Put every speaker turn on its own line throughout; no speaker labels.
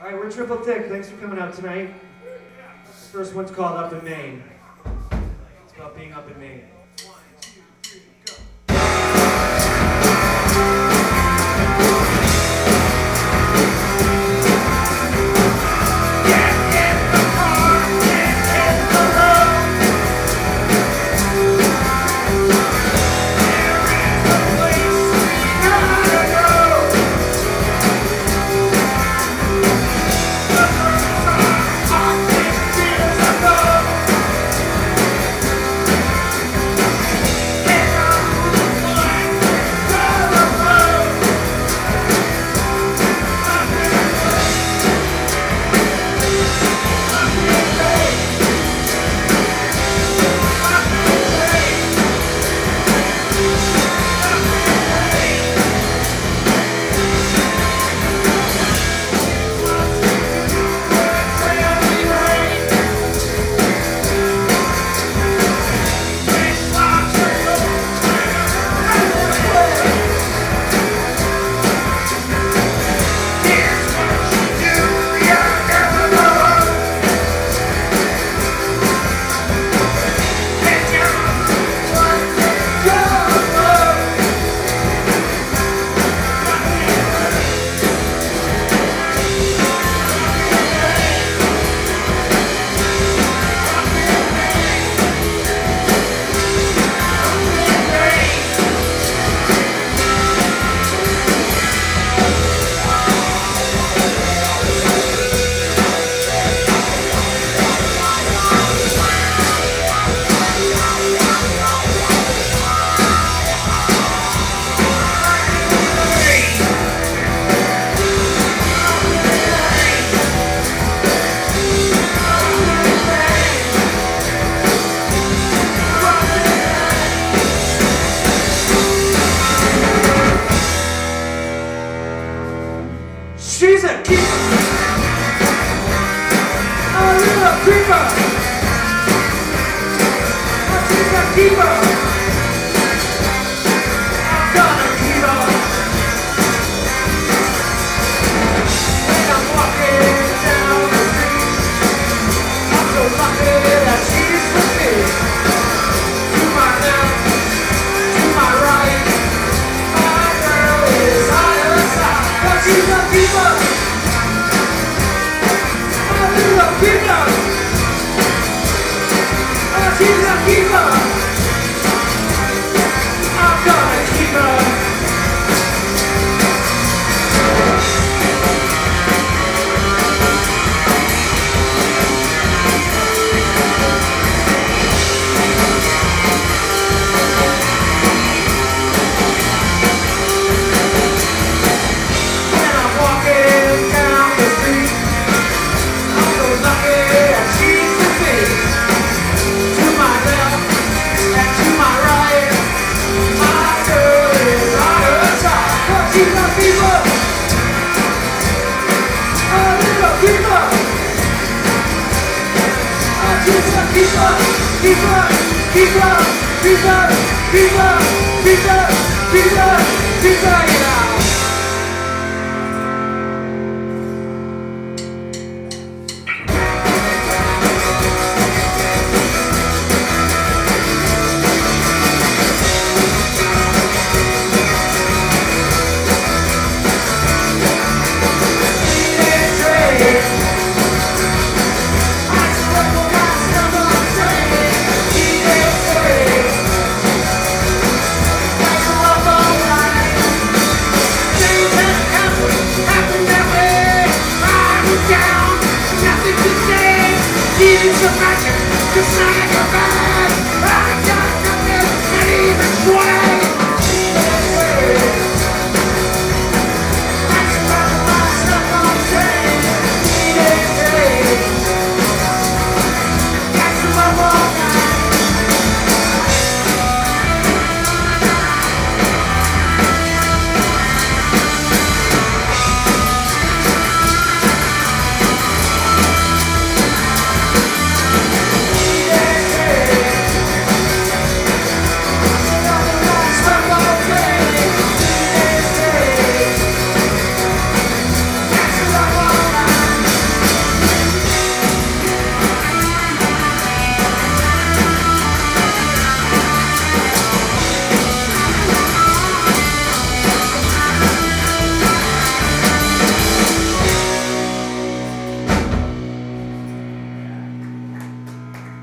right, we're Triple Thick. Thanks for coming out tonight. This first one's called Up in Maine. It's about being up in Maine. She's a keeper. A little creeper. She's a keeper. I'm gonna keep her. When I'm walking down the street, I'm so lucky that she's with me. To my left, to my right, my girl is on her side. But she's a keeper. Keeper! Oh, she's a keeper! I'm gonna keep her! When I'm walking down the street, I'm so lucky that she's with me. To my left and to my right, my girl is on her side. But she's a keeper, a little keeper. Oh, she's a keeper, keeper, keeper, keeper, keeper, keeper, keeper, keeper, yeah.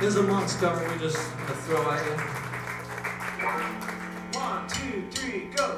Here's a Monks cover we just throw at you.
1, 2, 3, go!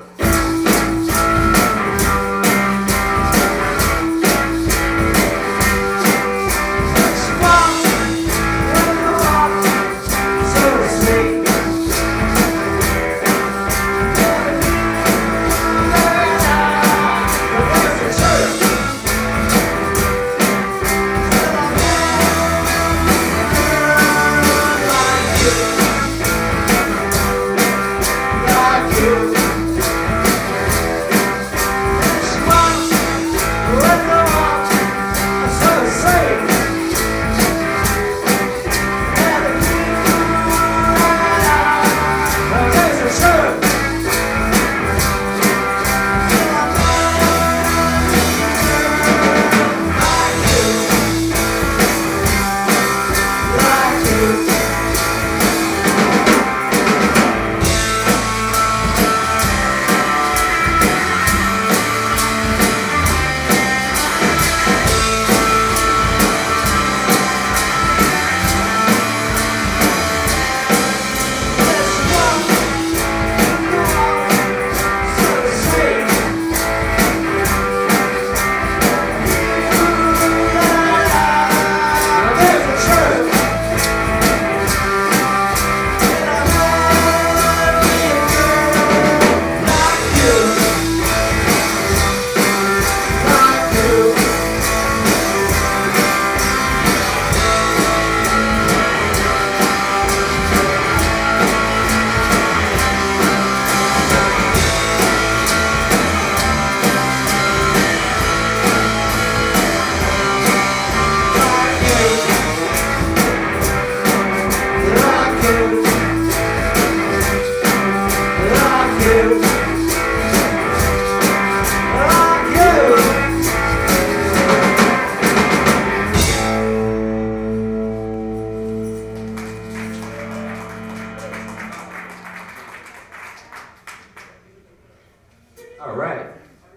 All right.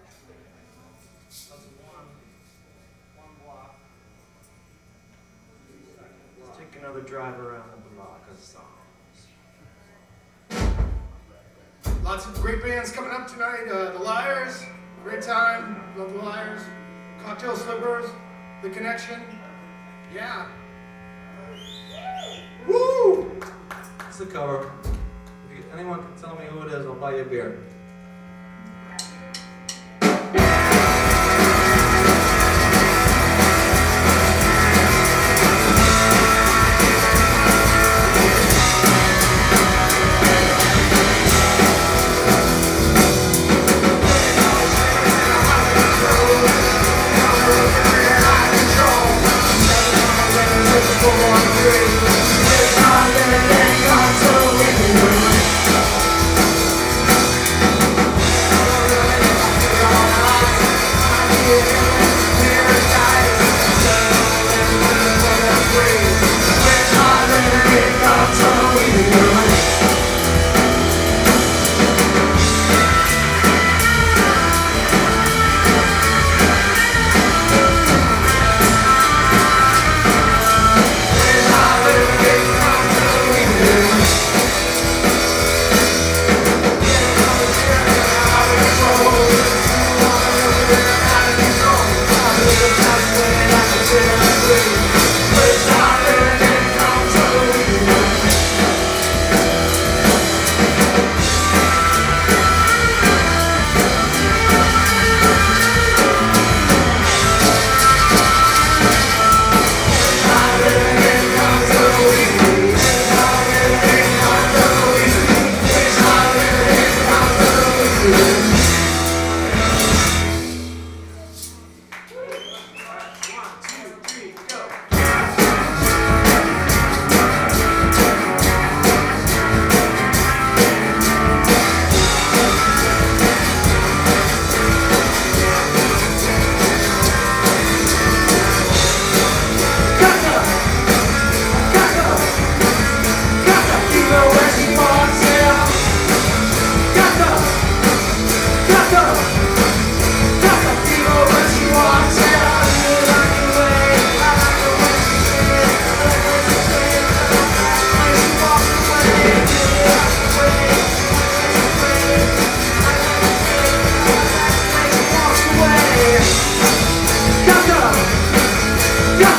Let's take another drive around the block of songs.
Lots of great bands coming up tonight. The Liars, great time. Love the Liars. Cocktail Slippers, The Connection. Yeah. Woo!
It's the cover. If anyone can tell me who it is, I'll buy you a beer.
There's no living, gone so living room.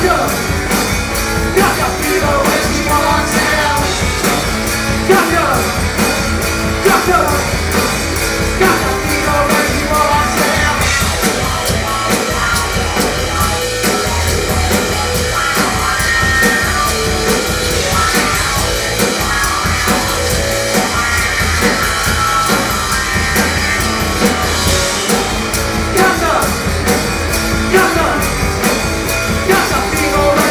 Got the fever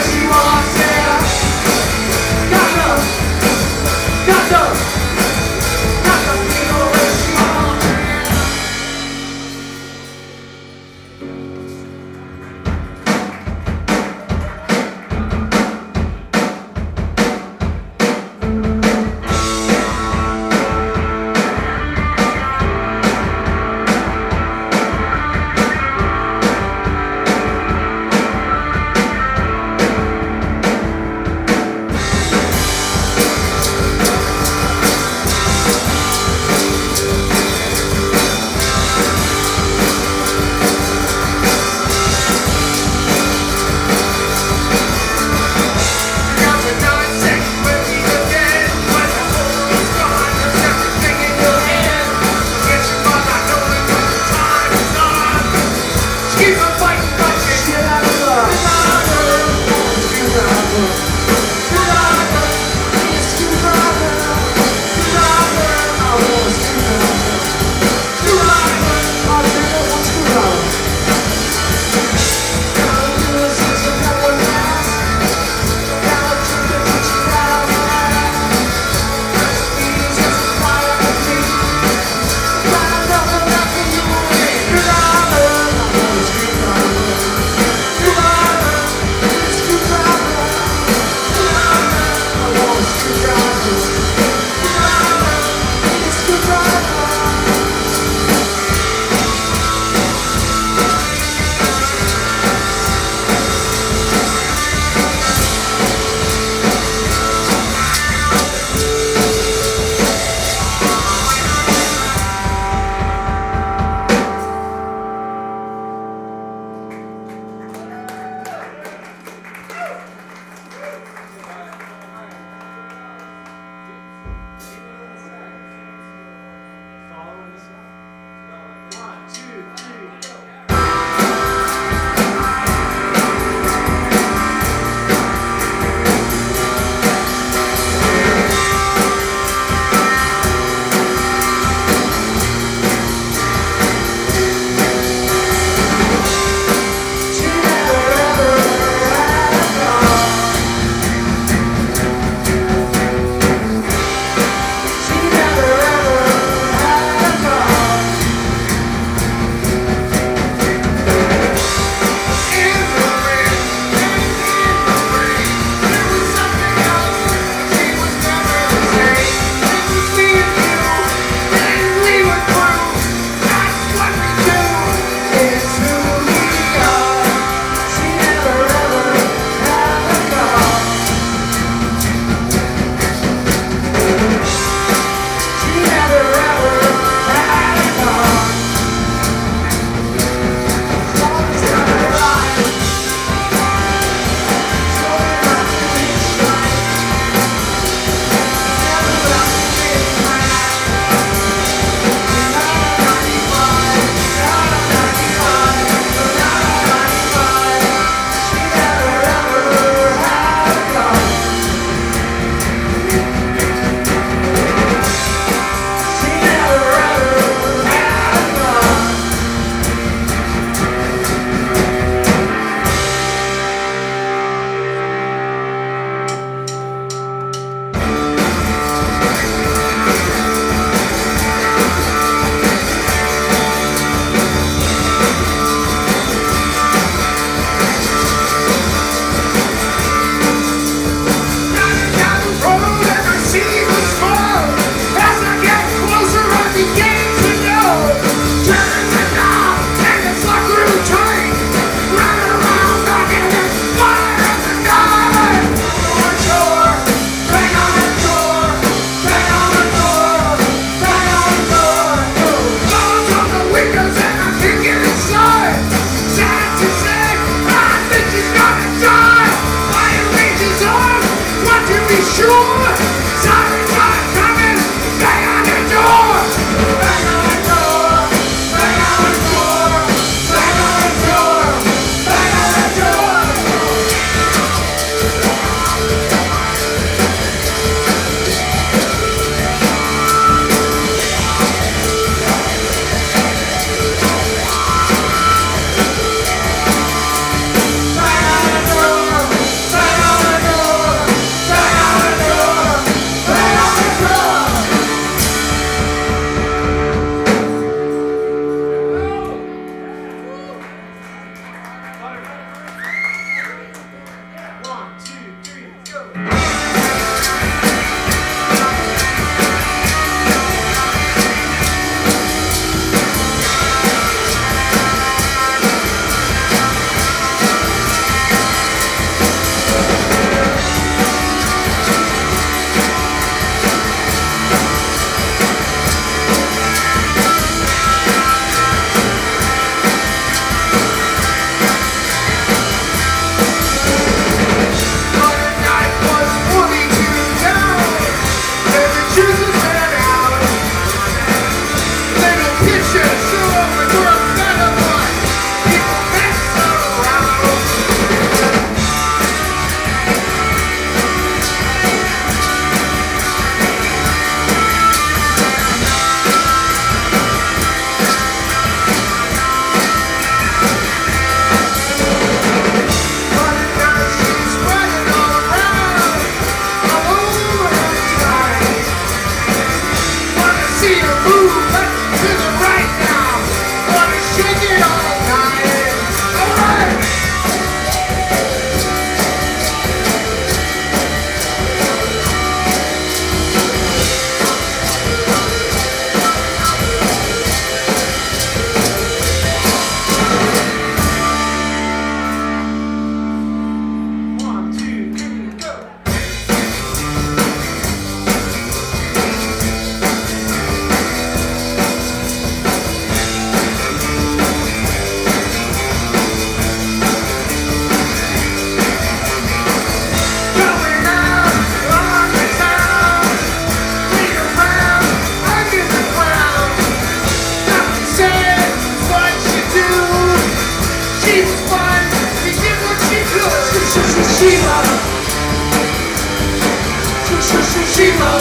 Shiva.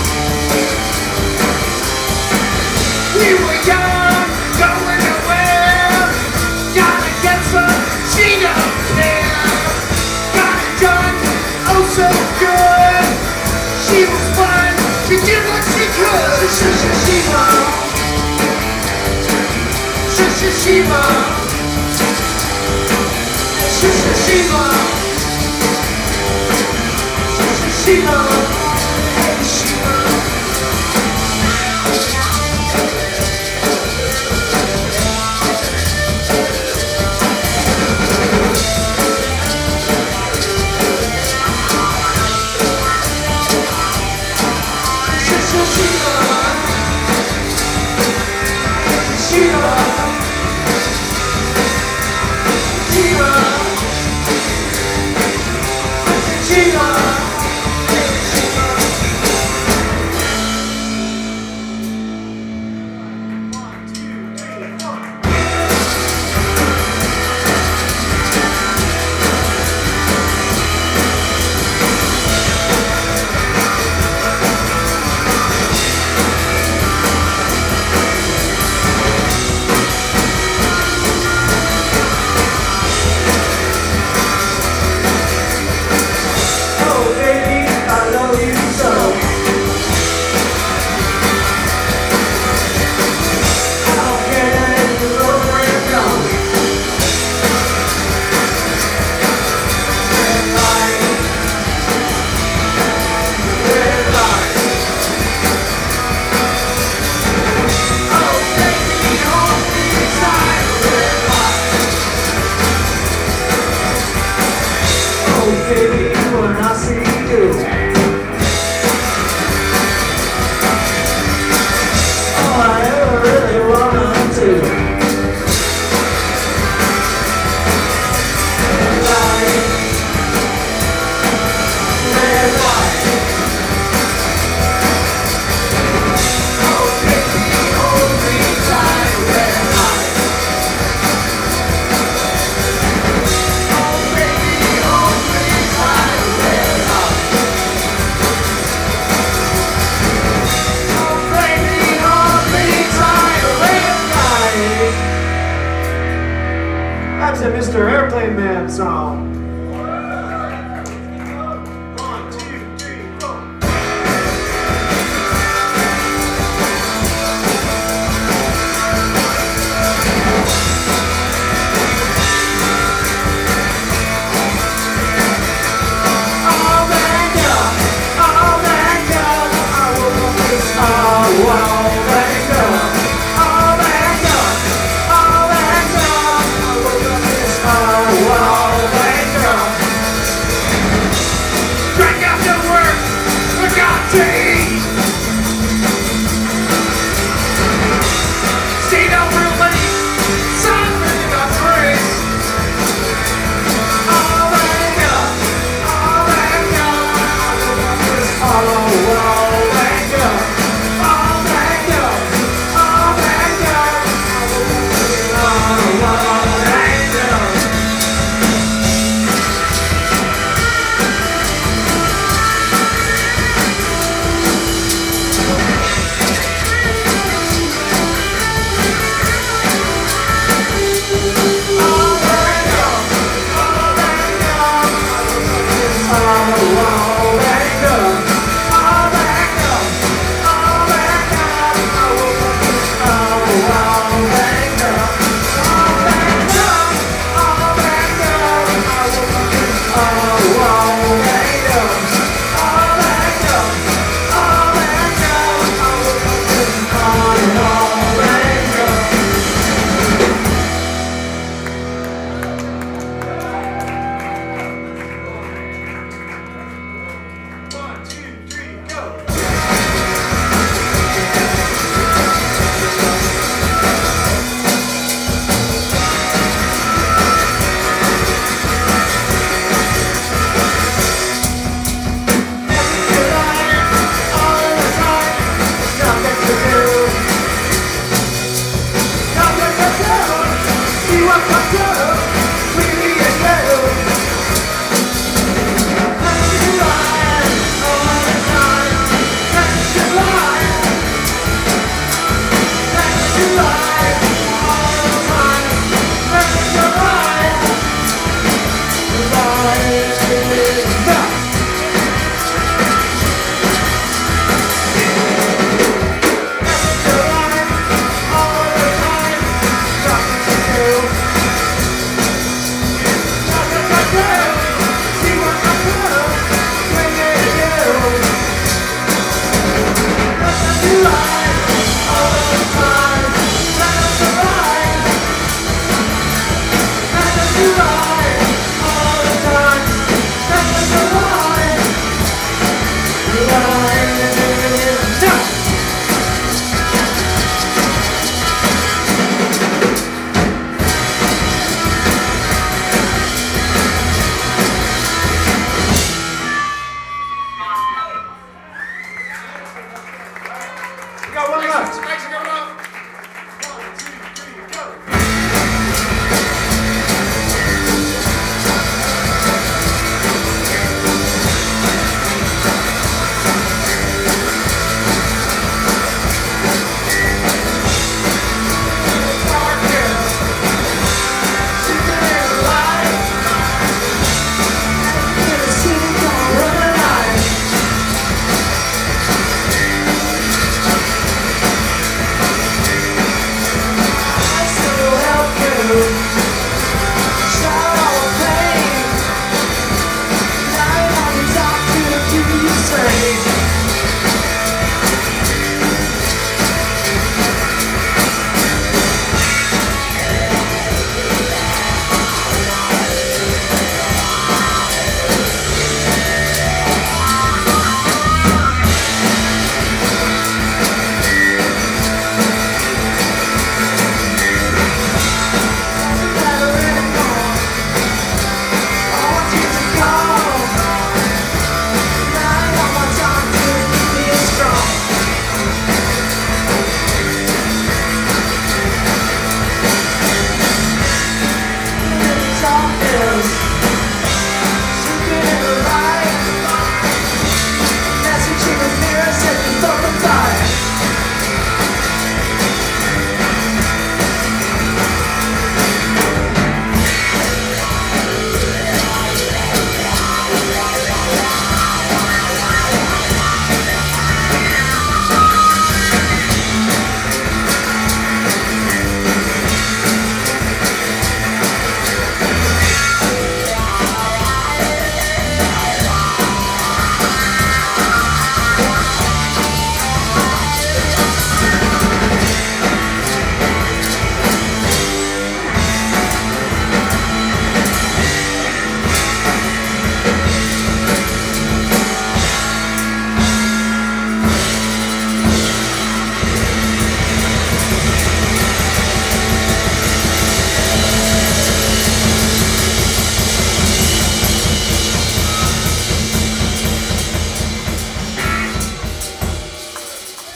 We were young, going nowhere. Gotta get some Gina there. Got it done, oh so good. She was fun, she did what she could. Shiva. Shiva. Shiva. Shiva. Baby, when I see you, all I ever really wanna do. Light, red light. Oh baby, hold me tight, red light. Oh baby, hold me tight, red light. Oh baby, hold me tight, red light. That's a Mr. Airplane Man song. 1, 2, 3, 4. Oh my God, oh my God, I woke up this oh my God, oh my God, oh my God, I woke up this oh my God.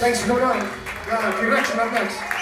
Thanks for coming on. Connection up next.